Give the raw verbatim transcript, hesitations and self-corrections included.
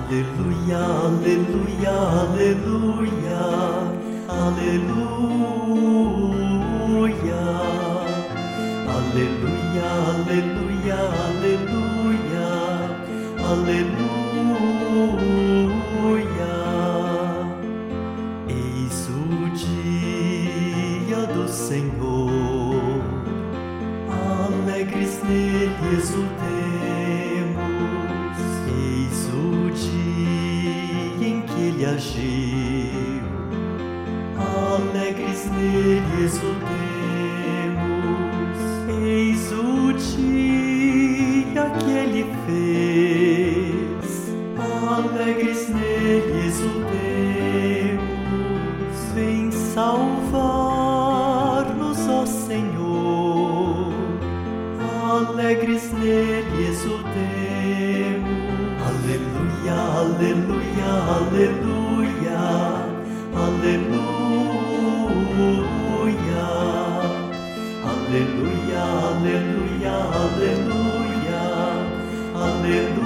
Aleluia, aleluia, aleluia, aleluia. Aleluia, aleluia, aleluia, aleluia. Eis o dia do Senhor, alegres nele exultemos. Eis o dia em que ele agiu, alegres nele exultemos. Eis o dia que ele fez, alegres nele exultemos. Vem salvar-nos, ó Senhor, alegres nele exultemos. Aleluia, aleluia, aleluia, aleluia. Aleluia, aleluia, aleluia, aleluia.